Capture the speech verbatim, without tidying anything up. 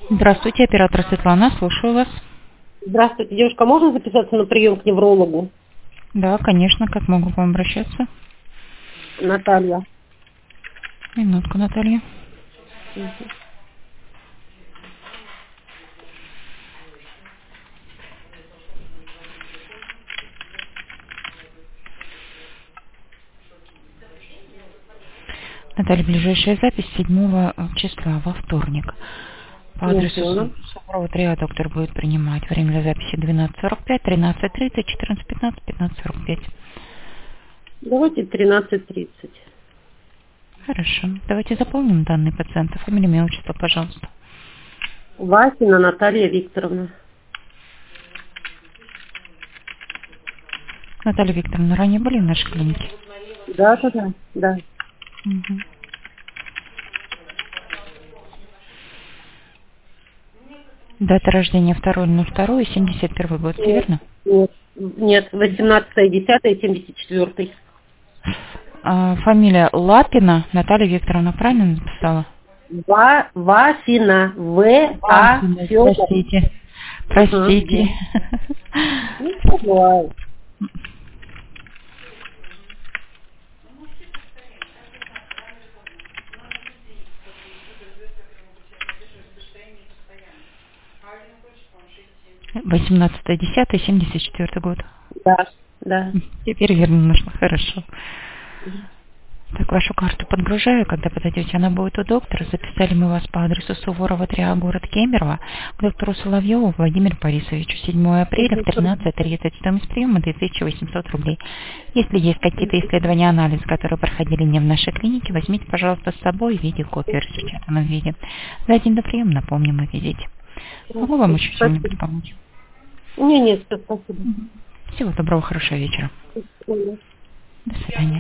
Здравствуйте, оператор Светлана, слушаю вас. Здравствуйте, девушка, можно записаться на прием к неврологу? Да, конечно, как могу к вам обращаться? Наталья. Минутку, Наталья. Мгм. Наталья, ближайшая запись седьмого числа, во вторник. По адресу Мгм. Су- Суворова три А доктор будет принимать. Время для записи двенадцать сорок пять, тринадцать тридцать, четырнадцать пятнадцать, пятнадцать сорок пять. Давайте тринадцать тридцать. Хорошо. Давайте заполним данные пациента. Фамилия, имя, отчество, пожалуйста. Васина Наталья Викторовна. Наталья Викторовна, ранее были в нашей клинике? Да, да, да. Да. Мгм. Дата рождения второе ноль второе семьдесят первый год, все Нет, верно? нет, нет, восемнадцатое десятое семьдесят четвёртый. А, фамилия Лапина Наталья Викторовна, правильно написала? Ва, Васина. В, А, Васина, Федор. простите. Угу. Простите. Ну, что бывает. восемнадцатое десятое семьдесят четвёртый год. Да, да. Теперь верно нашла. Хорошо. Так, вашу карту подгружаю, когда подойдете, она будет у доктора. Записали мы вас по адресу Суворова три А, город Кемерово, к доктору Соловьеву Владимиру Борисовичу. седьмое апреля в тринадцать тридцать. Стоимость приема две тысячи восемьсот рублей. Если есть какие-то исследования, анализы, которые проходили не в нашей клинике, возьмите, пожалуйста, с собой в виде копии, распечатанном виде. За день до приема, напомним, и визите. Могу вам еще чем-нибудь Спасибо. помочь? Не, нет, спасибо. Всего доброго, хорошего вечера. Спасибо. До свидания.